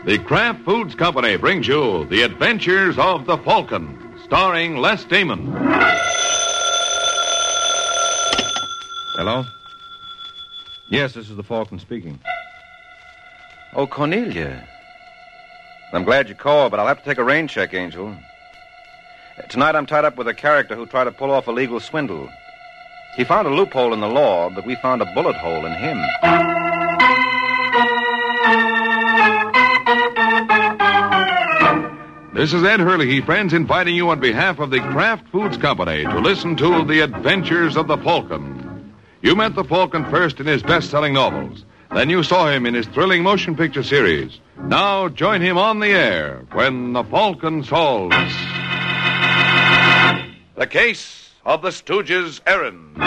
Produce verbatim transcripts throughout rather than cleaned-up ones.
The Kraft Foods Company brings you The Adventures of the Falcon, starring Les Damon. Hello? Yes, this is the Falcon speaking. Oh, Cornelia. I'm glad you called, but I'll have to take a rain check, Angel. Tonight I'm tied up with a character who tried to pull off a legal swindle. He found a loophole in the law, but we found a bullet hole in him. This is Ed Hurley, friends, inviting you on behalf of the Kraft Foods Company to listen to The Adventures of the Falcon. You met the Falcon first in his best-selling novels. Then you saw him in his thrilling motion picture series. Now join him on the air when the Falcon solves The Case of the Stooges' Errand.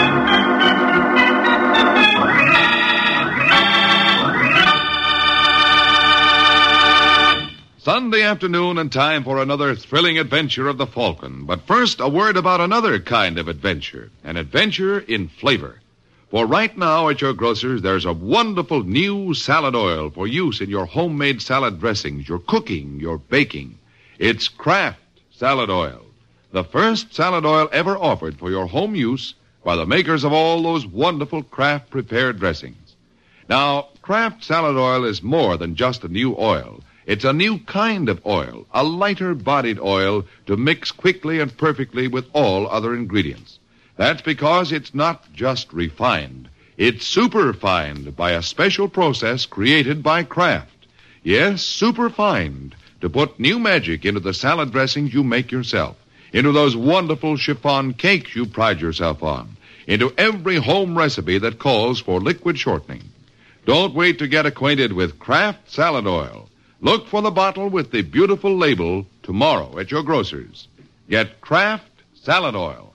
Sunday afternoon and time for another thrilling adventure of the Falcon. But first, a word about another kind of adventure. An adventure in flavor. For right now at your grocer's, there's a wonderful new salad oil for use in your homemade salad dressings, your cooking, your baking. It's Kraft Salad Oil. The first salad oil ever offered for your home use by the makers of all those wonderful Kraft prepared dressings. Now, Kraft Salad Oil is more than just a new oil. It's a new kind of oil, a lighter-bodied oil to mix quickly and perfectly with all other ingredients. That's because it's not just refined. It's superfined by a special process created by Kraft. Yes, superfined, to put new magic into the salad dressings you make yourself, into those wonderful chiffon cakes you pride yourself on, into every home recipe that calls for liquid shortening. Don't wait to get acquainted with Kraft Salad Oil. Look for the bottle with the beautiful label tomorrow at your grocer's. Get Kraft Salad Oil.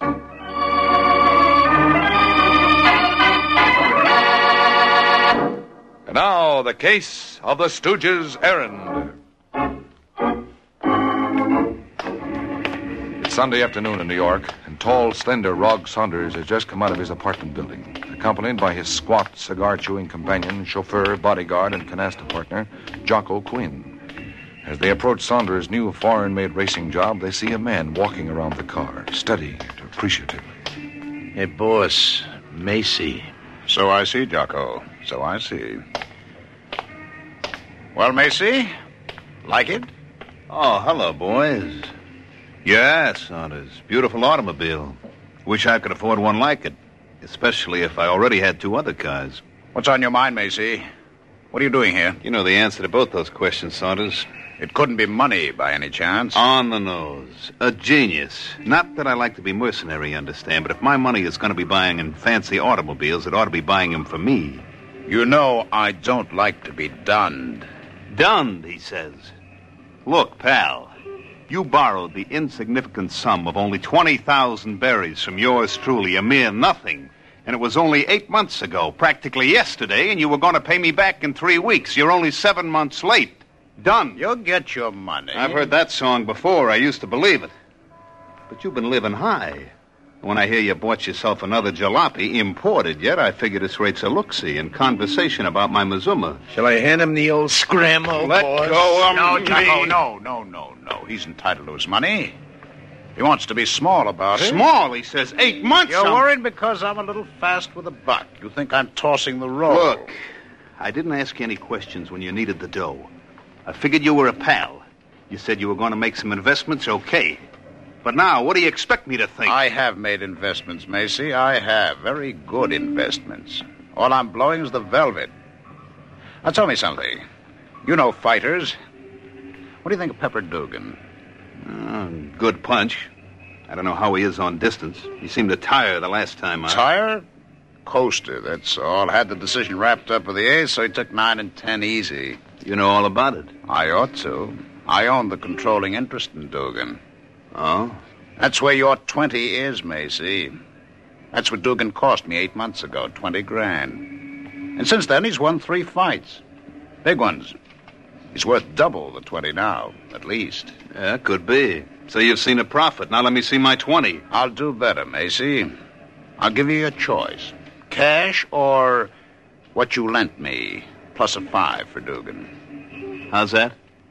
And now, the case of the Stooges' errand. It's Sunday afternoon in New York, and tall, slender Rog Saunders has just come out of his apartment building, accompanied by his squat, cigar-chewing companion, chauffeur, bodyguard, and canasta partner, Jocko Quinn. As they approach Saunders' new foreign-made racing job, they see a man walking around the car, studying it appreciatively. Hey, boss, Macy. So I see, Jocko. So I see. Well, Macy, like it? Oh, hello, boys. Yeah, Saunders. Beautiful automobile. Wish I could afford one like it, especially if I already had two other cars. What's on your mind, Macy? What are you doing here? You know the answer to both those questions, Saunders. It couldn't be money by any chance. On the nose. A genius. Not that I like to be mercenary, you understand, but if my money is going to be buying in fancy automobiles, it ought to be buying them for me. You know I don't like to be dunned. Dunned, he says. Look, pal, you borrowed the insignificant sum of only twenty thousand berries from yours truly, a mere nothing. And it was only eight months ago, practically yesterday, and you were going to pay me back in three weeks. You're only seven months late. Done. You'll get your money. I've heard that song before. I used to believe it. But you've been living high. When I hear you bought yourself another jalopy, imported yet, I figure this rate's a look-see and conversation about my Mazuma. Shall I hand him the old scramble, Let boss? go of No, me. Jocko, no, no, no, no. He's entitled to his money. He wants to be small about it. Small, he says. Eight months. You're I'm... worried because I'm a little fast with a buck. You think I'm tossing the roll. Look, I didn't ask you any questions when you needed the dough. I figured you were a pal. You said you were going to make some investments, okay. But now, what do you expect me to think? I have made investments, Macy. I have. Very good investments. All I'm blowing is the velvet. Now, tell me something. You know fighters. What do you think of Pepper Dugan? Uh, good punch. I don't know how he is on distance. He seemed to tire the last time I... Tire? Coaster, that's all. Had the decision wrapped up with the ace, so he took nine and ten easy. You know all about it. I ought to. I own the controlling interest in Dugan. Oh? That's where your twenty is, Macy. That's what Dugan cost me eight months ago, twenty grand. And since then, he's won three fights. Big ones. He's worth double the twenty now, at least. Yeah, could be. So you've seen a profit. Now let me see my twenty. I'll do better, Macy. I'll give you a choice. Cash or what you lent me, plus a five for Dugan. How's that?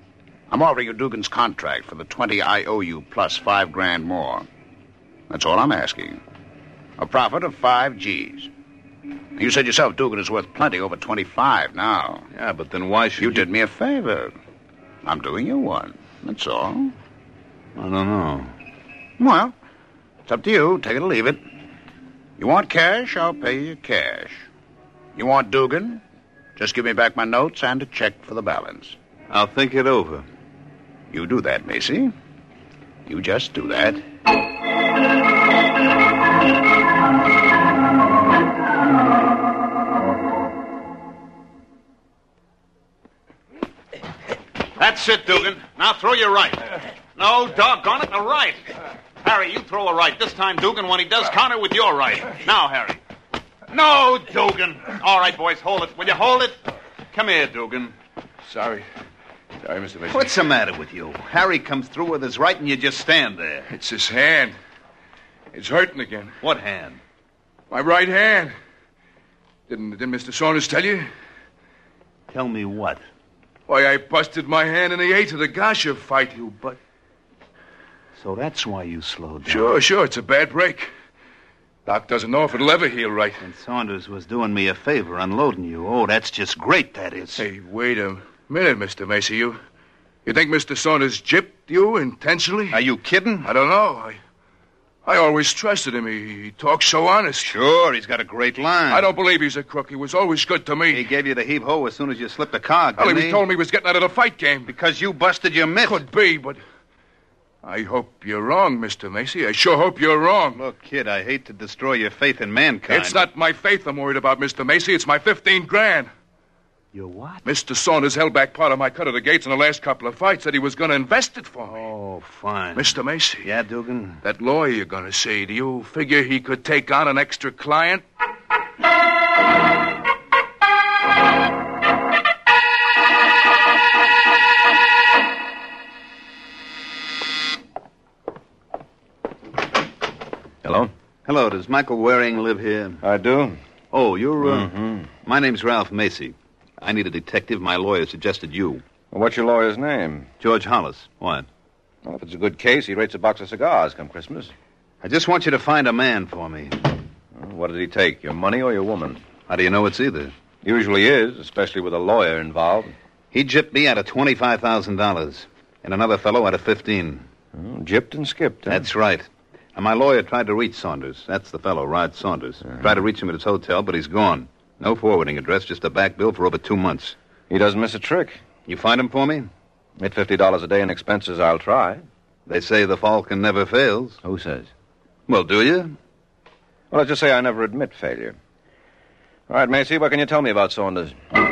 I'm offering you Dugan's contract for the twenty I owe you plus five grand more. That's all I'm asking. A profit of five G's. You said yourself Dugan is worth plenty, over twenty-five now. Yeah, but then why should You you... did me a favor. I'm doing you one. That's all. I don't know. Well, it's up to you. Take it or leave it. You want cash, I'll pay you cash. You want Dugan? Just give me back my notes and a check for the balance. I'll think it over. You do that, Macy. You just do that. That's it, Dugan. Now throw your right. No, doggone it, the right. Harry, you throw a right. This time, Dugan, when he does, counter with your right. Now, Harry. No, Dugan. All right, boys, hold it. Will you hold it? Come here, Dugan. Sorry. Sorry, Mister Mason. What's the matter with you? Harry comes through with his right and you just stand there. It's his hand. It's hurting again. What hand? My right hand. Didn't, didn't Mister Saunders tell you? Tell me what? Why, I busted my hand in the eighth of the Gasha fight, you but. So that's why you slowed down. Sure, sure, it's a bad break. Doc doesn't know if it'll ever heal right. And Saunders was doing me a favor, unloading you. Oh, that's just great, that is. Hey, wait a minute, Mister Macy. You, you think Mister Saunders gypped you intentionally? Are you kidding? I don't know. I, I always trusted him. He, he talks so honest. Sure, he's got a great line. I don't believe he's a crook. He was always good to me. He gave you the heave-ho as soon as you slipped a cog, Well, didn't he he? told me he was getting out of the fight game. Because you busted your mitt. Could be, but I hope you're wrong, Mister Macy. I sure hope you're wrong. Look, kid, I hate to destroy your faith in mankind. It's not my faith I'm worried about, Mister Macy. It's my fifteen grand. Your what? Mister Saunders held back part of my cut of the gates in the last couple of fights. Said he was going to invest it for me. Oh, fine. Mister Macy. Yeah, Dugan? That lawyer you're going to see, do you figure he could take on an extra client? Hello? Hello, does Michael Waring live here? I do. Oh, you're, uh... Mm-hmm. My name's Ralph Macy. I need a detective. My lawyer suggested you. Well, what's your lawyer's name? George Hollis. What? Well, if it's a good case, he rates a box of cigars come Christmas. I just want you to find a man for me. Well, what did he take, your money or your woman? How do you know it's either? Usually is, especially with a lawyer involved. He gypped me out of twenty-five thousand dollars, and another fellow out of fifteen. Oh, gypped and skipped, huh? That's right. And my lawyer tried to reach Saunders. That's the fellow, Rod Saunders. Uh-huh. Tried to reach him at his hotel, but he's gone. No forwarding address, just a back bill for over two months. He doesn't miss a trick. You find him for me? At fifty dollars a day in expenses, I'll try. They say the Falcon never fails. Who says? Well, do you? Well, let's just say I never admit failure. All right, Macy, what can you tell me about Saunders?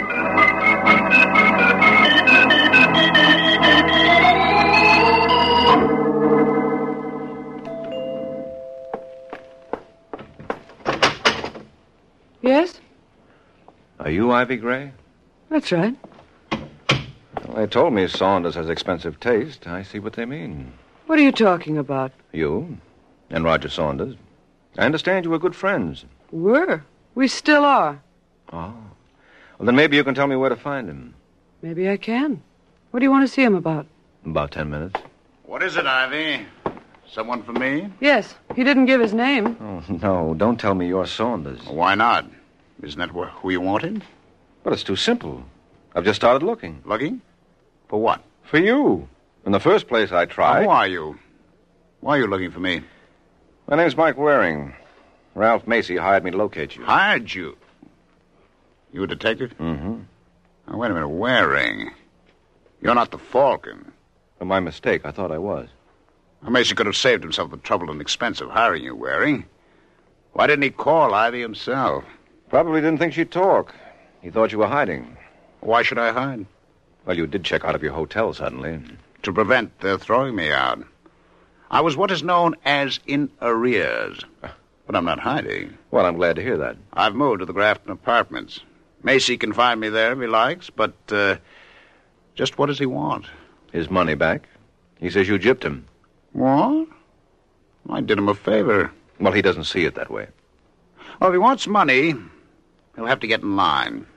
Yes? Are you Ivy Gray? That's right. Well, they told me Saunders has expensive taste. I see what they mean. What are you talking about? You and Roger Saunders. I understand you were good friends. Were. We still are. Oh. Well, then maybe you can tell me where to find him. Maybe I can. What do you want to see him about? About ten minutes. What is it, Ivy? Someone for me? Yes. He didn't give his name. Oh, no, don't tell me you're Saunders. Why not? Isn't that wh- who you wanted? But it's too simple. I've just started looking. Looking? For what? For you. In the first place, I tried. Who are you? Why are you looking for me? My name's Mike Waring. Ralph Macy hired me to locate you. Hired you? You a detective? Mm-hmm. Now, wait a minute. Waring. You're not the Falcon. Well, my mistake. I thought I was. Macy could have saved himself the trouble and expense of hiring you, Waring. Why didn't he call Ivy himself? Probably didn't think she'd talk. He thought you were hiding. Why should I hide? Well, you did check out of your hotel suddenly. To prevent their throwing me out. I was what is known as in arrears. But I'm not hiding. Well, I'm glad to hear that. I've moved to the Grafton Apartments. Macy can find me there if he likes, but, uh, just what does he want? His money back. He says you gypped him. What? I did him a favor. Well, he doesn't see it that way. Well, if he wants money, he'll have to get in line.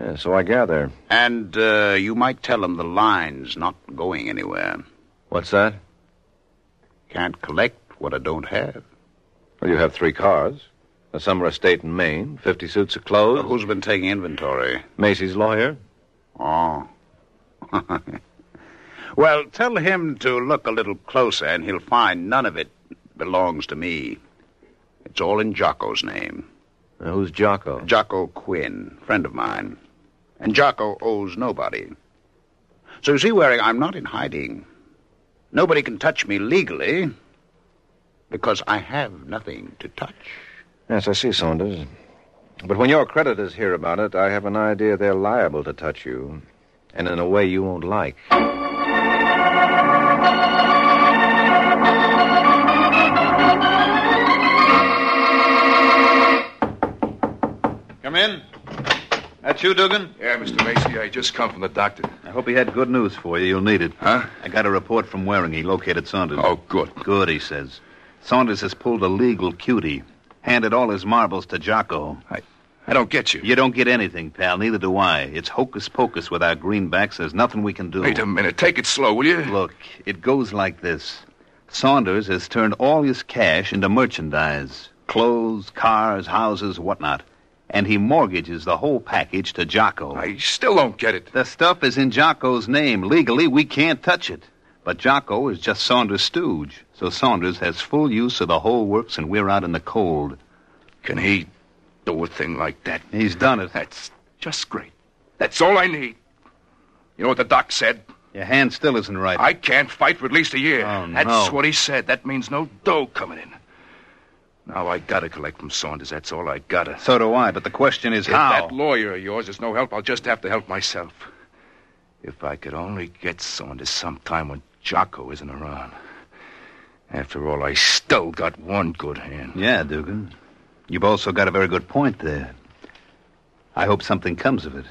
Yeah, so I gather. And uh, you might tell him the line's not going anywhere. What's that? Can't collect what I don't have. Well, you have three cars. A summer estate in Maine, fifty suits of clothes. Well, who's been taking inventory? Macy's lawyer. Oh. Well, tell him to look a little closer, and he'll find none of it belongs to me. It's all in Jocko's name. Now, who's Jocko? Jocko Quinn, friend of mine. And Jocko owes nobody. So you see, Waring, I'm not in hiding. Nobody can touch me legally because I have nothing to touch. Yes, I see, Saunders. But when your creditors hear about it, I have an idea they're liable to touch you, and in a way you won't like. Come in. That you, Dugan? Yeah, Mister Macy, I just come from the doctor. I hope he had good news for you. You'll need it. Huh? I got a report from Waring. He located Saunders. Oh, good. Good, he says. Saunders has pulled a legal cutie. Handed all his marbles to Jocko. I, I don't get you. You don't get anything, pal. Neither do I. It's hocus pocus with our greenbacks. There's nothing we can do. Wait a minute. Take it slow, will you? Look, it goes like this. Saunders has turned all his cash into merchandise. Clothes, cars, houses, whatnot. And he mortgages the whole package to Jocko. I still don't get it. The stuff is in Jocko's name. Legally, we can't touch it. But Jocko is just Saunders' stooge. So Saunders has full use of the whole works, and we're out in the cold. Can he do a thing like that? He's done it. That's just great. That's all I need. You know what the doc said? Your hand still isn't right. I can't fight for at least a year. Oh, no. That's what he said. That means no dough coming in. Now I gotta collect from Saunders. That's all I gotta. So do I, but the question is If how. that lawyer of yours is no help, I'll just have to help myself. If I could only get Saunders sometime when Jocko isn't around. After all, I still got one good hand. Yeah, Dugan. You've also got a very good point there. I hope something comes of it.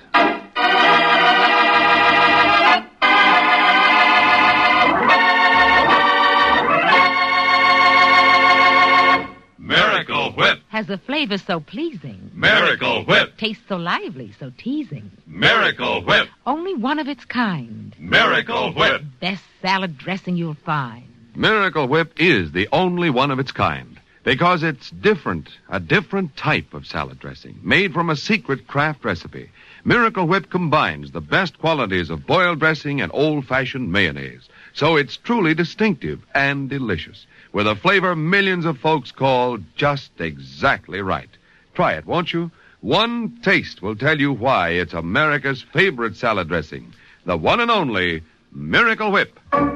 Miracle Whip. Has a flavor so pleasing. Miracle Whip. Tastes so lively, so teasing. Miracle Whip. Only one of its kind. Miracle Whip. Best salad dressing you'll find. Miracle Whip is the only one of its kind because it's different, a different type of salad dressing made from a secret craft recipe. Miracle Whip combines the best qualities of boiled dressing and old-fashioned mayonnaise, so it's truly distinctive and delicious, with a flavor millions of folks call just exactly right. Try it, won't you? One taste will tell you why it's America's favorite salad dressing, the one and only Miracle Whip.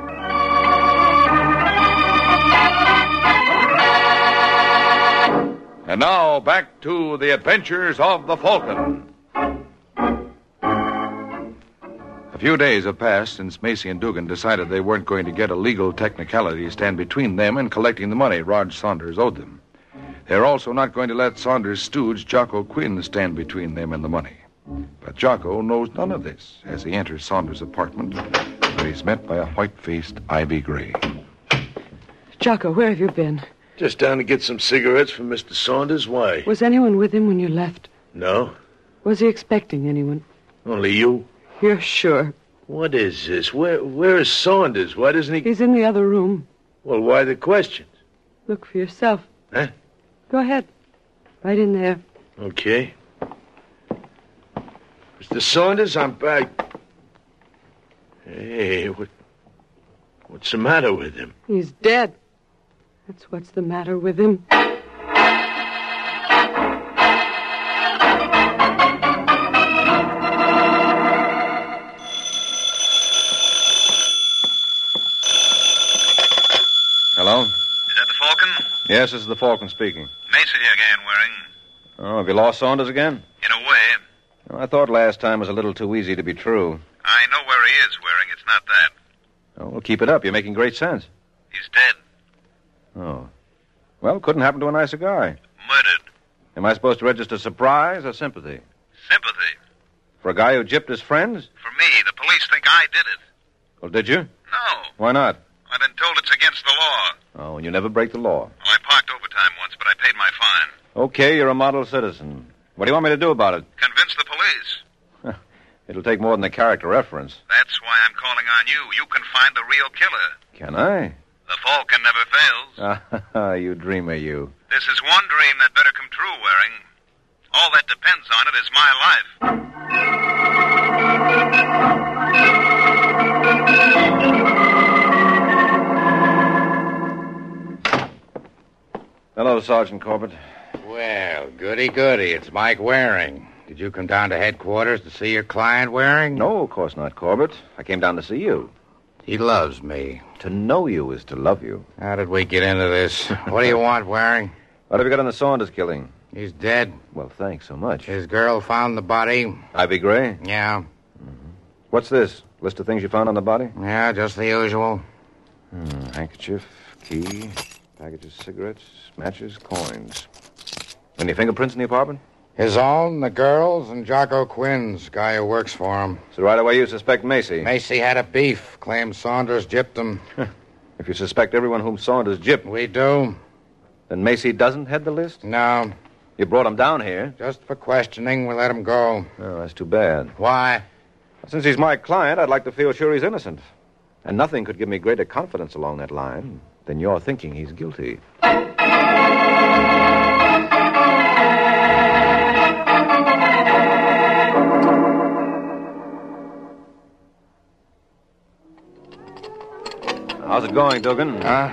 And now, back to the adventures of the Falcon. A few days have passed since Macy and Dugan decided they weren't going to get a legal technicality stand between them and collecting the money Raj Saunders owed them. They're also not going to let Saunders' stooge, Jocko Quinn, stand between them and the money. But Jocko knows none of this as he enters Saunders' apartment, where he's met by a white-faced Ivy Gray. Jocko, where have you been? Just down to get some cigarettes from Mister Saunders. Why? Was anyone with him when you left? No. Was he expecting anyone? Only you? You're sure? What is this? Where Where is Saunders? Why doesn't he... He's in the other room. Well, why the questions? Look for yourself. Huh? Go ahead. Right in there. Okay. Mister Saunders, I'm back. Hey, what... What's the matter with him? He's dead. That's what's the matter with him. Hello? Is that the Falcon? Yes, this is the Falcon speaking. Macy again, Waring. Oh, have you lost Saunders again? In a way. Well, I thought last time was a little too easy to be true. I know where he is, Waring. It's not that. Oh, well, keep it up. You're making great sense. He's dead. Oh. Well, couldn't happen to a nicer guy. Murdered. Am I supposed to register surprise or sympathy? Sympathy. For a guy who gypped his friends? For me, the police think I did it. Well, did you? No. Why not? I've been told it's against the law. Oh, and you never break the law. Well, I parked overtime once, but I paid my fine. Okay, you're a model citizen. What do you want me to do about it? Convince the police. It'll take more than a character reference. That's why I'm calling on you. You can find the real killer. Can I? The Falcon never fails. Ah, you dreamer, you. This is one dream that better come true, Waring. All that depends on it is my life. Hello, Sergeant Corbett. Well, goody goody. It's Mike Waring. Did you come down to headquarters to see your client, Waring? No, of course not, Corbett. I came down to see you. He loves me. To know you is to love you. How did we get into this? What do you want, Waring? What have you got on the Saunders killing? He's dead. Well, thanks so much. His girl found the body. Ivy Gray? Yeah. Mm-hmm. What's this? List of things you found on the body? Yeah, just the usual. Hmm, handkerchief, key, package of cigarettes, matches, coins. Any fingerprints in the apartment? His own, the girl's, and Jocko Quinn's, guy who works for him. So right away you suspect Macy? Macy had a beef. Claims Saunders gypped him. If you suspect everyone whom Saunders gypped... We do. Then Macy doesn't head the list? No. You brought him down here? Just for questioning, we let him go. Oh, that's too bad. Why? Since he's my client, I'd like to feel sure he's innocent. And nothing could give me greater confidence along that line than your thinking he's guilty. How's it going, Dugan? Huh?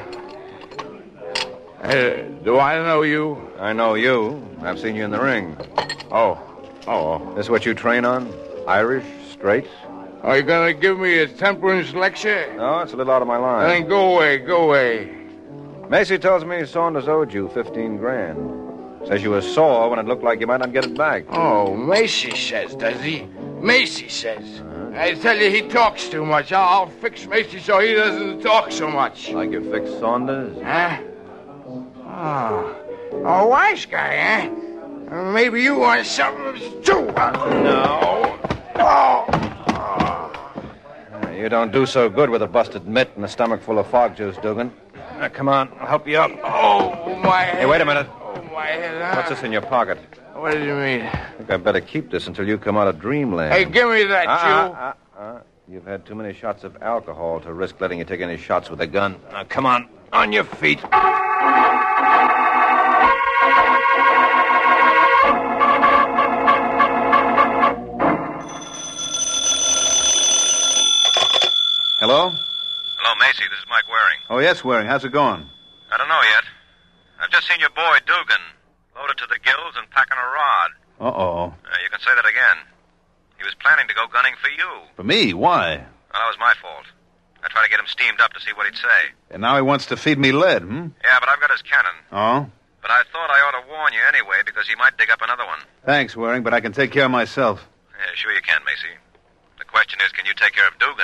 Uh, do I know you? I know you. I've seen you in the ring. Oh. Oh. This what you train on? Irish? Straight? Are you going to give me a temperance lecture? No, it's a little out of my line. Then go away, go away. Macy tells me Saunders owed you fifteen grand. Says you were sore when it looked like you might not get it back. Oh, Macy says, does he? Macy says. Uh-huh. I tell you, he talks too much. I'll, I'll fix Macy so he doesn't talk so much. Like you fixed Saunders? Huh? Oh. Oh, wise guy, eh? Maybe you want something too. No. Oh. You don't do so good with a busted mitt and a stomach full of fog juice, Dugan. Now, come on, I'll help you up. Oh, my head. Hey, wait a minute. Oh, my head. Huh? What's this in your pocket? What do you mean? I think I'd better keep this until you come out of dreamland. Hey, give me that, uh, you. Uh, uh, uh. You've had too many shots of alcohol to risk letting you take any shots with a gun. Now, come on, on your feet. Hello? Hello, Macy. This is Mike Waring. Oh, yes, Waring. How's it going? I don't know yet. I've just seen your boy, Dugan, loaded to the gills and packing a rod. Uh-oh. Uh, you can say that again. He was planning to go gunning for you. For me? Why? Well, that was my fault. I tried to get him steamed up to see what he'd say. And now he wants to feed me lead, hmm? Yeah, but I've got his cannon. Oh? But I thought I ought to warn you anyway, because he might dig up another one. Thanks, Waring, but I can take care of myself. Yeah, sure you can, Macy. The question is, can you take care of Dugan?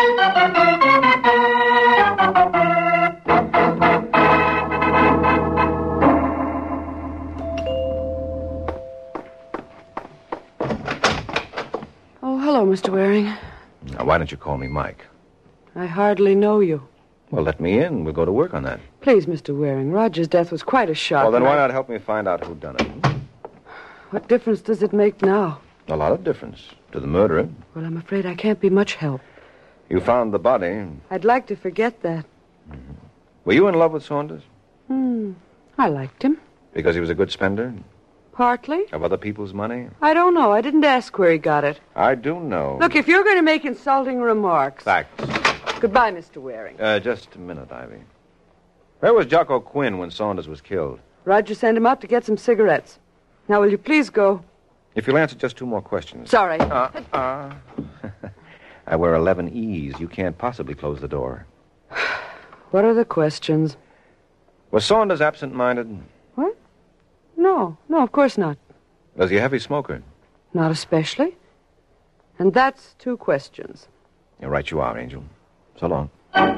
Oh, hello, Mister Waring. Now, why don't you call me Mike? I hardly know you. Well, let me in. We'll go to work on that. Please, Mister Waring, Roger's death was quite a shock. Well, then why I... not help me find out who done it? What difference does it make now? A lot of difference. To the murderer. Well, I'm afraid I can't be much help. You found the body. I'd like to forget that. Mm-hmm. Were you in love with Saunders? Hmm. I liked him. Because he was a good spender? Partly. Of other people's money? I don't know. I didn't ask where he got it. I do know. Look, if you're going to make insulting remarks... Facts. Goodbye, Mister Waring. Uh, just a minute, Ivy. Where was Jocko Quinn when Saunders was killed? Roger sent him out to get some cigarettes. Now, will you please go? If you'll answer just two more questions. Sorry. Uh, uh. I wear eleven E's. You can't possibly close the door. What are the questions? Was Saunders absent-minded? What? No. No, of course not. Was he a heavy smoker? Not especially. And that's two questions. You're right you are, Angel. So long.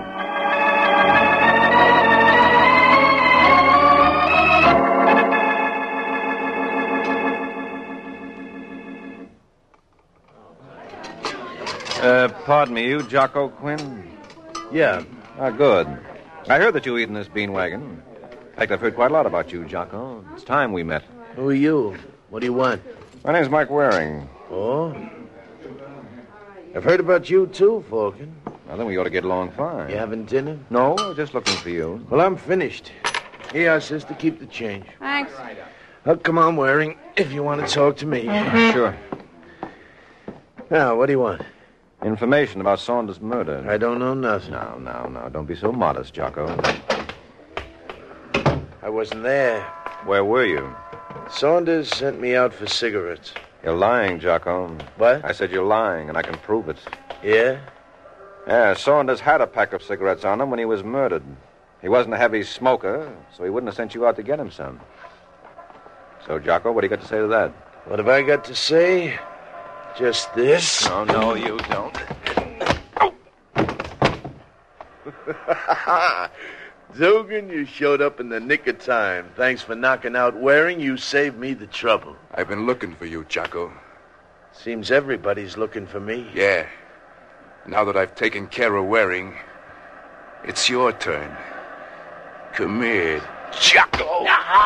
Uh, pardon me, you Jocko Quinn? Yeah. Ah, good. I heard that you were eating this bean wagon. In fact, I've heard quite a lot about you, Jocko. It's time we met. Who are you? What do you want? My name's Mike Waring. Oh? I've heard about you, too, Falcon. I think we ought to get along fine. You having dinner? No, I was just looking for you. Well, I'm finished. Here, sister, keep the change. Thanks. Oh, come on, Waring, if you want to talk to me. Sure. Now, what do you want? Information about Saunders' murder. I don't know nothing. No, no, no. Don't be so modest, Jocko. I wasn't there. Where were you? Saunders sent me out for cigarettes. You're lying, Jocko. What? I said you're lying, and I can prove it. Yeah? Yeah, Saunders had a pack of cigarettes on him when he was murdered. He wasn't a heavy smoker, so he wouldn't have sent you out to get him some. So, Jocko, what do you got to say to that? What have I got to say? Just this? No, no, you don't. Dugan, you showed up in the nick of time. Thanks for knocking out Waring. You saved me the trouble. I've been looking for you, Jocko. Seems everybody's looking for me. Yeah. Now that I've taken care of Waring, it's your turn. Come here, Jocko.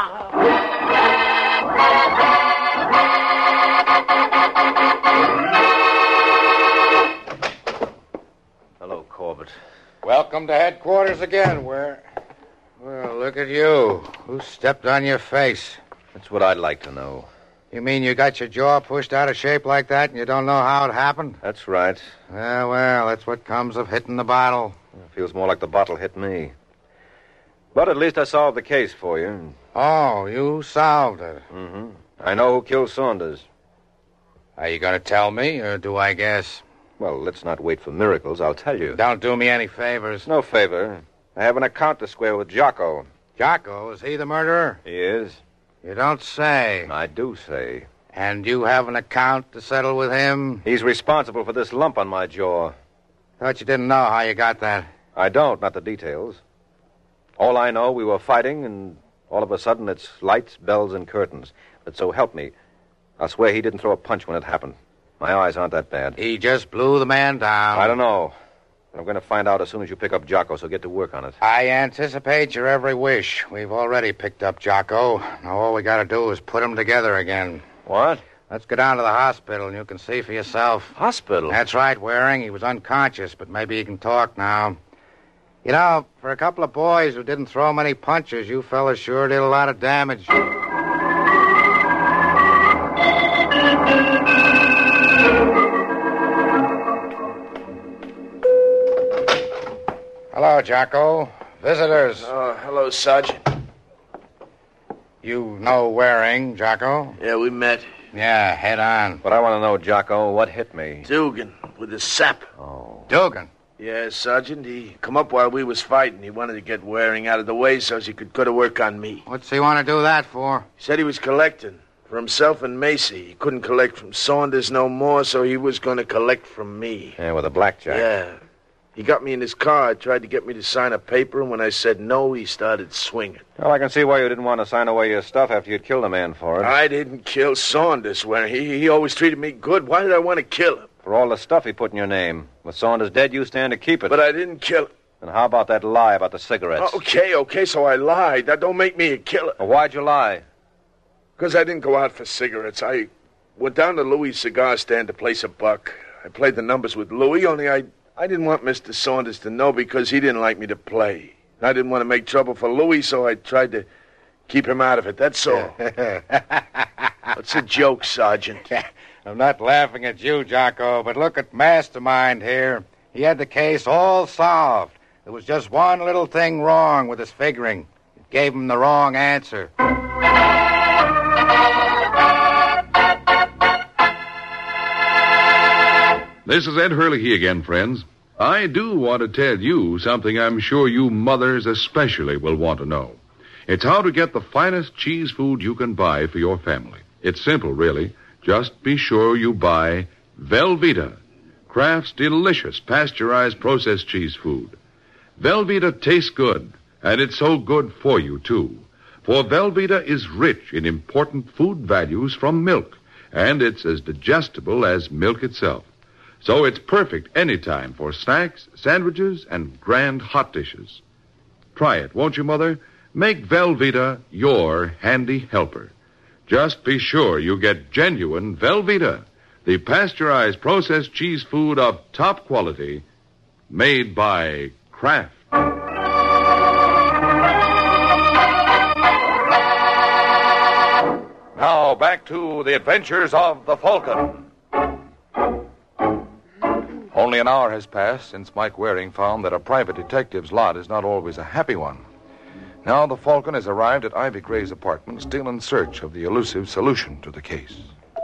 Hello, Corbett. Welcome to headquarters again, Ware. Well, look at you. Who stepped on your face? That's what I'd like to know. You mean you got your jaw pushed out of shape like that and you don't know how it happened? That's right. Yeah, well, that's what comes of hitting the bottle. It feels more like the bottle hit me. But at least I solved the case for you. Oh, you solved it. Mm-hmm. I know who killed Saunders. Are you going to tell me, or do I guess? Well, let's not wait for miracles. I'll tell you. Don't do me any favors. No favor. I have an account to square with Jocko. Jocko, is he the murderer? He is. You don't say. I do say. And you have an account to settle with him? He's responsible for this lump on my jaw. Thought you didn't know how you got that. I don't, not the details. All I know, we were fighting, and all of a sudden it's lights, bells, and curtains. But so help me, I'll swear he didn't throw a punch when it happened. My eyes aren't that bad. He just blew the man down. I don't know. But I'm going to find out as soon as you pick up Jocko, so get to work on it. I anticipate your every wish. We've already picked up Jocko. Now all we got to do is put them together again. What? Let's go down to the hospital, and you can see for yourself. Hospital? That's right, Waring. He was unconscious, but maybe he can talk now. You know, for a couple of boys who didn't throw many punches, you fellas sure did a lot of damage. Hello, Jocko. Visitors. Oh, hello, Sergeant. You know Waring, Jocko? Yeah, we met. Yeah, head on. But I want to know, Jocko, what hit me? Dugan, with the sap. Oh. Dugan? Yeah, Sergeant. He come up while we was fighting. He wanted to get Waring out of the way so he could go to work on me. What's he want to do that for? He said he was collecting for himself and Macy. He couldn't collect from Saunders no more, so he was going to collect from me. Yeah, with a blackjack. Yeah. He got me in his car, tried to get me to sign a paper, and when I said no, he started swinging. Well, I can see why you didn't want to sign away your stuff after you'd killed a man for it. I didn't kill Saunders. When he, he always treated me good. Why did I want to kill him? For all the stuff he put in your name. With Saunders dead, you stand to keep it. But I didn't kill him. And how about that lie about the cigarettes? Okay, okay, so I lied. That don't make me a killer. Well, why'd you lie? Because I didn't go out for cigarettes. I went down to Louis' cigar stand to place a buck. I played the numbers with Louis, only I... I didn't want Mister Saunders to know because he didn't like me to play. I didn't want to make trouble for Louis, so I tried to keep him out of it. That's all. It's a joke, Sergeant. I'm not laughing at you, Jocko, but look at Mastermind here. He had the case all solved. There was just one little thing wrong with his figuring. It gave him the wrong answer. This is Ed Hurley again, friends. I do want to tell you something I'm sure you mothers especially will want to know. It's how to get the finest cheese food you can buy for your family. It's simple, really. Just be sure you buy Velveeta, Kraft's delicious pasteurized processed cheese food. Velveeta tastes good, and it's so good for you, too. For Velveeta is rich in important food values from milk, and it's as digestible as milk itself. So it's perfect anytime for snacks, sandwiches, and grand hot dishes. Try it, won't you, Mother? Make Velveeta your handy helper. Just be sure you get genuine Velveeta, the pasteurized processed cheese food of top quality made by Kraft. Now, back to the adventures of the Falcon. Only an hour has passed since Mike Waring found that a private detective's lot is not always a happy one. Now the Falcon has arrived at Ivy Gray's apartment, still in search of the elusive solution to the case.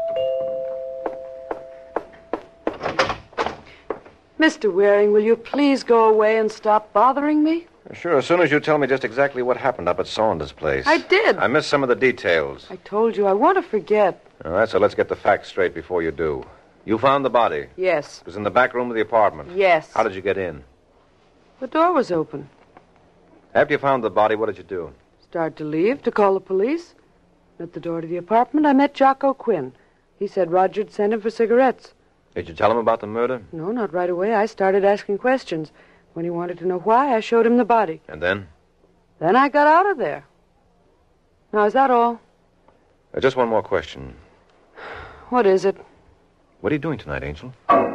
Mister Waring, will you please go away and stop bothering me? Sure, as soon as you tell me just exactly what happened up at Saunders' place. I did. I missed some of the details. I told you, I want to forget. All right, so let's get the facts straight before you do. You found the body? Yes. It was in the back room of the apartment? Yes. How did you get in? The door was open. After you found the body, what did you do? Started to leave, to call the police. At the door to the apartment, I met Jocko Quinn. He said Roger'd send him for cigarettes. Did you tell him about the murder? No, not right away. I started asking questions. When he wanted to know why, I showed him the body. And then? Then I got out of there. Now, is that all? Uh, just one more question. What is it? What are you doing tonight, Angel?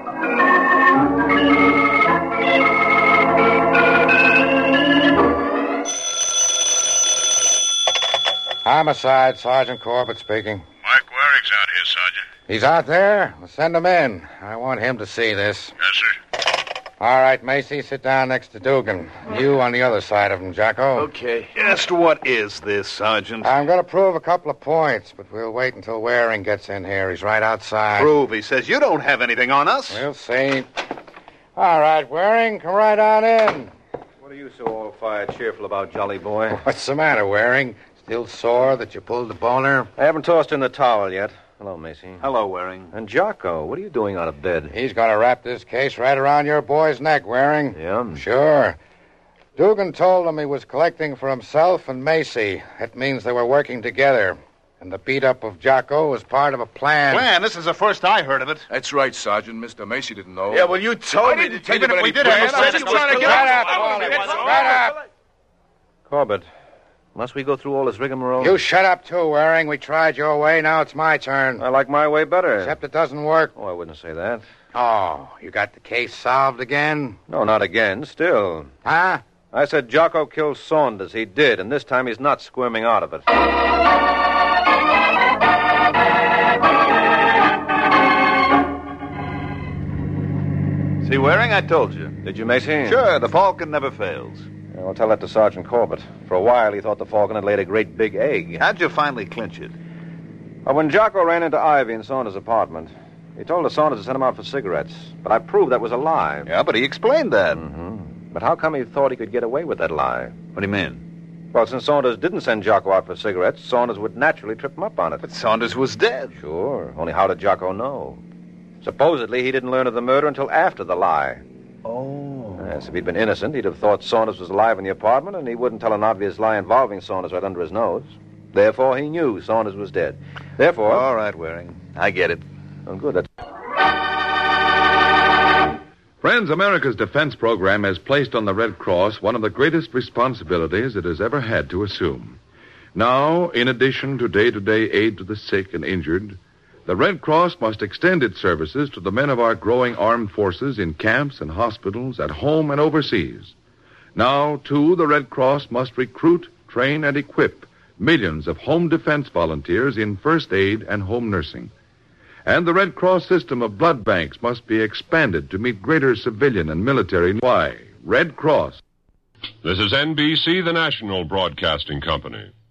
Homicide, Sergeant Corbett speaking. Mike Waring's out here, Sergeant. He's out there? Well, send him in. I want him to see this. Yes, sir. All right, Macy, sit down next to Dugan. You on the other side of him, Jocko. Okay. Just what is this, Sergeant? I'm going to prove a couple of points, but we'll wait until Waring gets in here. He's right outside. Prove, he says. You don't have anything on us. We'll see. All right, Waring, come right on in. What are you so all-fired cheerful about, Jolly Boy? What's the matter, Waring? Still sore that you pulled the boner? I haven't tossed in the towel yet. Hello, Macy. Hello, Waring. And Jocko, what are you doing out of bed? He's going to wrap this case right around your boy's neck, Waring. Yeah? Sure. Dugan told him he was collecting for himself and Macy. That means they were working together. And the beat-up of Jocko was part of a plan. Plan? This is the first I heard of it. That's right, Sergeant. Mister Macy didn't know. Yeah, well, you told me. didn't tell Even you if about we any did plan. have a I sense, was you trying to get Shut up. up, Wally. Shut up. Corbett, must we go through all this rigmarole? You shut up, too, Waring. We tried your way. Now it's my turn. I like my way better. Except it doesn't work. Oh, I wouldn't say that. Oh, you got the case solved again? No, not again. Still. Huh? I said Jocko killed Saunders. He did, and this time he's not squirming out of it. See, Waring, I told you. Did you, Macy? Sure, the Falcon never fails. Yeah, I'll tell that to Sergeant Corbett. For a while, he thought the Falcon had laid a great big egg. How'd you finally clinch it? Well, when Jocko ran into Ivy in Saunders' apartment, he told us Saunders to send him out for cigarettes. But I proved that was a lie. Yeah, but he explained that. Mm-hmm. But how come he thought he could get away with that lie? What do you mean? Well, since Saunders didn't send Jocko out for cigarettes, Saunders would naturally trip him up on it. But Saunders was dead. Sure. Only how did Jocko know? Supposedly, he didn't learn of the murder until after the lie. Oh. Yes, if he'd been innocent, he'd have thought Saunders was alive in the apartment, and he wouldn't tell an obvious lie involving Saunders right under his nose. Therefore, he knew Saunders was dead. Therefore... All right, Waring. I get it. Oh, good. That's... Friends, America's defense program has placed on the Red Cross one of the greatest responsibilities it has ever had to assume. Now, in addition to day-to-day aid to the sick and injured, the Red Cross must extend its services to the men of our growing armed forces in camps and hospitals, at home and overseas. Now, too, the Red Cross must recruit, train, and equip millions of home defense volunteers in first aid and home nursing. And the Red Cross system of blood banks must be expanded to meet greater civilian and military. Why? Red Cross. This is N B C, the national broadcasting company.